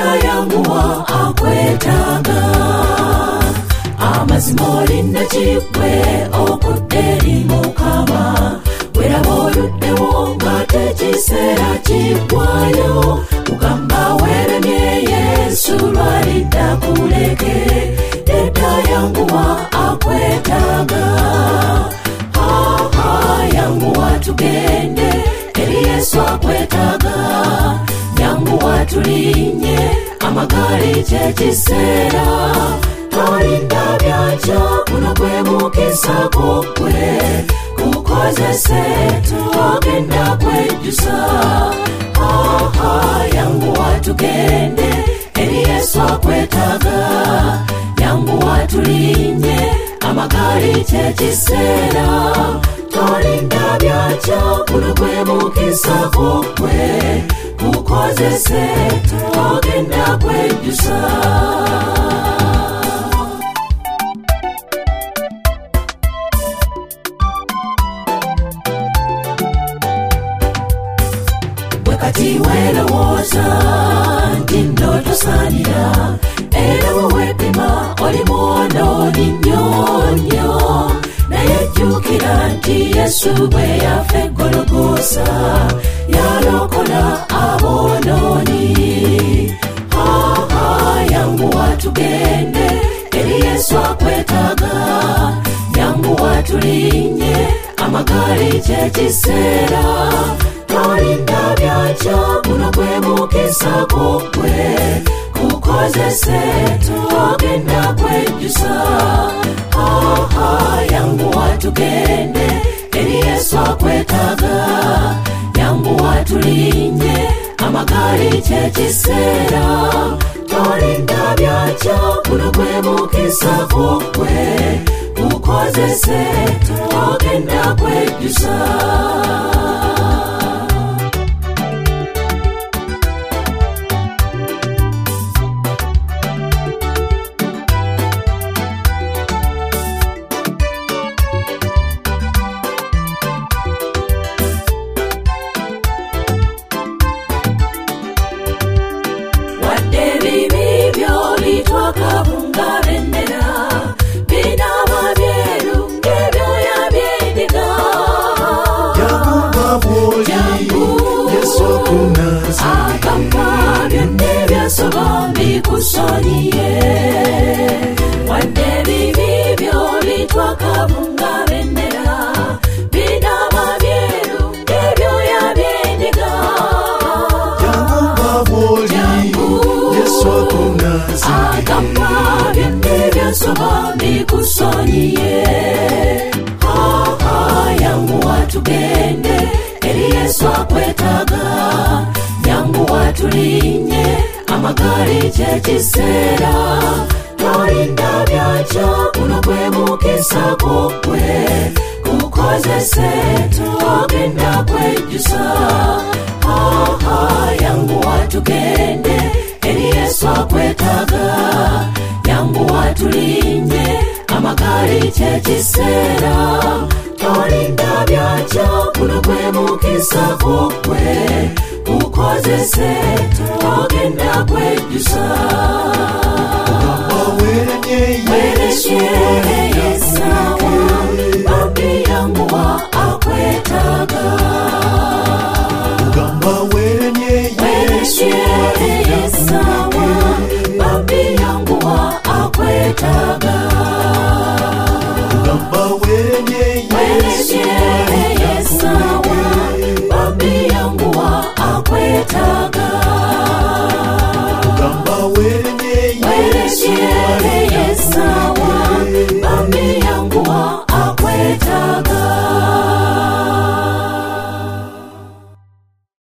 yanguwa akwetaaga amazima olinda kigwe okudderi Mukama weraba oluddewo nga tekiseera kiggwayo kugamba weeremye Yesu lwalidda kuleke edda yanguwa akwetaaga yanguwa tugende eri Yesu akwetaaga yanguwa tulinye amagaali kyekiseera tolinda byakyo kuno gwe mukisa gwe kukozese togenda kwejjusa yanguwa tugende eri Yesu akwetaaga yanguwa tulinye amagaali kyekiseera tolinda byakyo kuno gwe mukisa gwe kukozese togenda kwejjusa kati weerowooza nti nno tosaanira era wewepima oli mwonooni nnyo naye jjukira nti Yesu bwe yafa e Gologoosa yalokola aboonooni yanguwa tugende eri Yesu akwetaaga yanguwa tulinye amagaali kyekiseera tolinda byakyo kuno gwe mukisa gwe kukozese togenda kwejjusa yanguwa tugende eri Yesu akwetaaga yanguwa tulinye amagaali kyekiseera tolinda byakyo kuno gwe mukisa gwe kukozese togenda kwejjusa kusonyiye wadde bibi byoli twakabunga bendera bidaba byeru ebyoya byendiga Yesu akunazi agamba byonna byasoba bikusonyiye yanguwa tugende eri Yesu akwetaaga yanguwa tulinye amagaali kyekiseera tolinda byakyo kuno gwe mukisa gwe kukozese togenda kwejjusa yanguwa tugende eri Yesu akwetaaga yanguwa tulinye amagaali kyekiseera tolinda byakyo kuno gwe mukisa gwe kukozese togenda kwejjusa weeremye Yesu